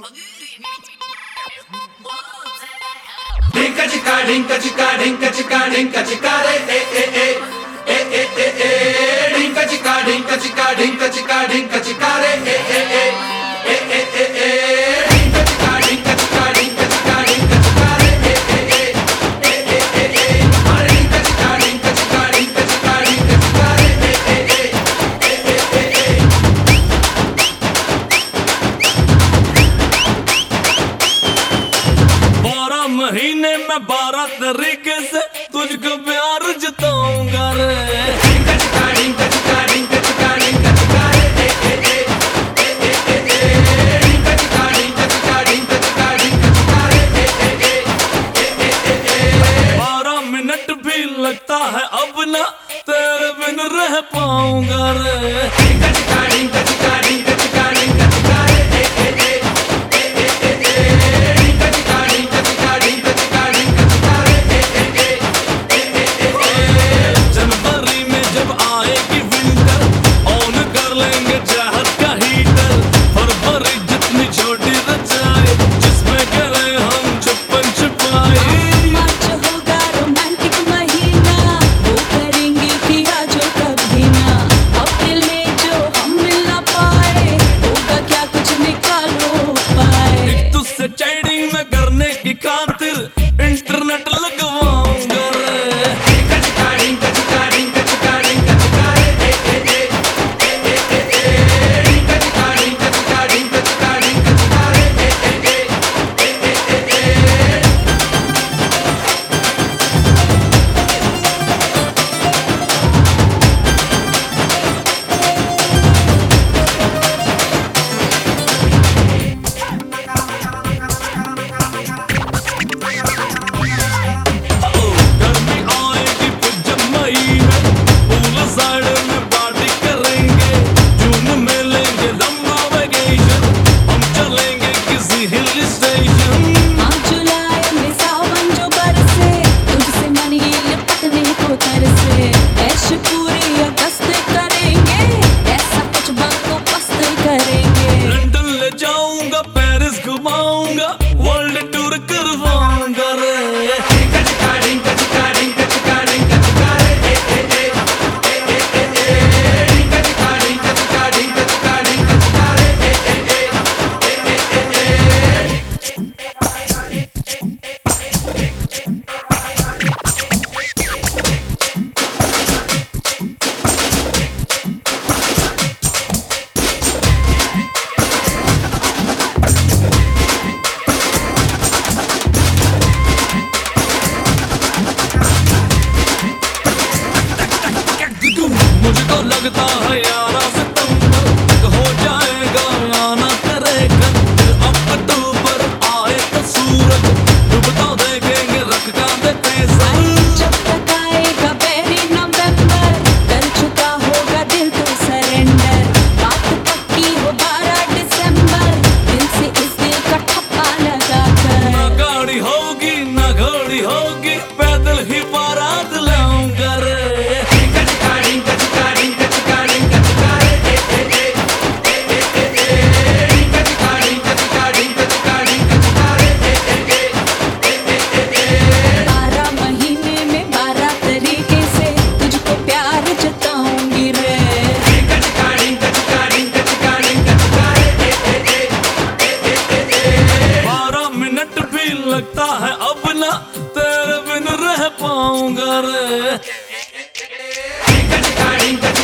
Dinka chika dinka chika dinka chika dinka chika re dinka chika dinka chika dinka chika dinka chika re dinka chika dinka chika dinka chika dinka chika re dinka chika dinka chika dinka chika dinka chika re 12 महीने में 12 तरीके से तुझको प्यार जताऊंगा रे। dinka chika dinka chika dinka chika dinka chika re dinka chika dinka chika dinka chika dinka chika re 12 minute भी लगता है अब ना तेरे बिन रह पाऊंगा रे। dinka chika dinka chika dinka chika dinka chika re dinka chika dinka chika dinka chika dinka chika re जनवरी में जब आएगी विंटर ऑन कर लेंगे चाहत का हीटर। फरवरी जितनी छोटी रचाए जिसमें करे हम छुपन छुपाए। मार्च होगा रोमांटिक महीना, वो करेंगे किया जो कभी ना। अप्रैल में जो हम मिल ना पाए, होगा क्या कुछ निकालो पाए। एक तुझसे चैटिंग में करने की खातिर इंटरनेट लगवाऊंगा रे। dinka chika dinka chika dinka chika dinka chika re dinka chika dinka chika dinka chika dinka chika re गर्मी आएगी फिर जब मई में पूल साइड में पार्टी करेंगे। जून में लेंगे लंबा वेकेशन, हम चलेंगे किसी हिल स्टेशन। हाँ, जुलाई में सावन जो बरसे, तुझसे मन ये लिपटने को तरसे। ऐश पूरी अगस्त करेंगे, ऐसा कुछ वक्त तो पस्त करेंगे। लंदन ले जाऊंगा, पेरिस घुमाऊंगा, वर्ल्ड टूर करवाऊंगा रे। dinka chika dinka chika dinka chika dinka chika re dinka chika dinka chika dinka chika dinka chika re मुझको लगता है 11 सितंबर तक हो जाएगा आना तेरे घर। फिर अक्टूबर आए तो सूरज डूबता देखेंगे, रख का देते सर। जब तक आएगा बेरी नवंबर, कर चुका होगा दिल तो सरेंडर। बात पक्की हो 12 दिसंबर, दिल से इस दिल का ठप्पा लगा कर। ना गाड़ी होगी ना घोड़ी होगी, पैदल ही बारात लाऊंगा रे। dinka chika dinka chika dinka chika dinka chika re dinka chika dinka chika dinka chika dinka chika re 12 महीने में 12 तरीके से तुझको प्यार जताऊंगी रे। dinka chika dinka chika dinka chika dinka chika re 12 minute भी लगता है अब ना तेरे बिन रह पाऊंगा रे। dinka chika dinka